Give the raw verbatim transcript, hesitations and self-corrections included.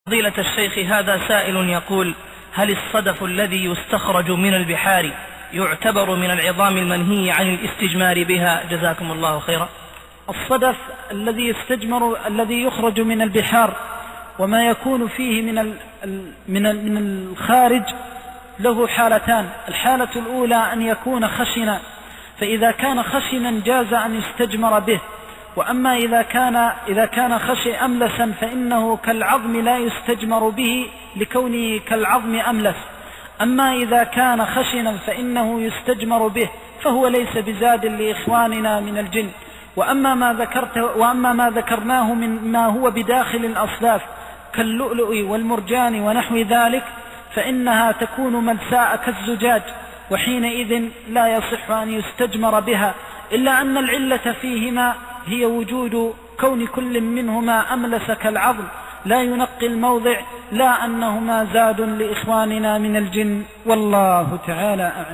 فضيلة الشيخ، هذا سائل يقول: هل الصدف الذي يستخرج من البحار يعتبر من العظام المنهي عن الاستجمار بها؟ جزاكم الله خيرا. الصدف الذي يستجمر الذي يخرج من البحار وما يكون فيه من من من الخارج له حالتان. الحالة الأولى أن يكون خشنا، فإذا كان خشنا جاز أن يستجمر به. وأما إذا كان إذا كان خشي أملسا فإنه كالعظم لا يستجمر به لكونه كالعظم أملس. أما إذا كان خشنا فإنه يستجمر به، فهو ليس بزاد لإخواننا من الجن. وأما ما ذكرت وأما ما ذكرناه من ما هو بداخل الأصلاف كاللؤلؤ والمرجان ونحو ذلك فإنها تكون ملساء كالزجاج، وحينئذ لا يصح أن يستجمر بها، إلا أن العلة فيهما هي وجود كون كل منهما أملس كالعظم لا ينقي الموضع، لا أنهما زاد لإخواننا من الجن، والله تعالى أعلم.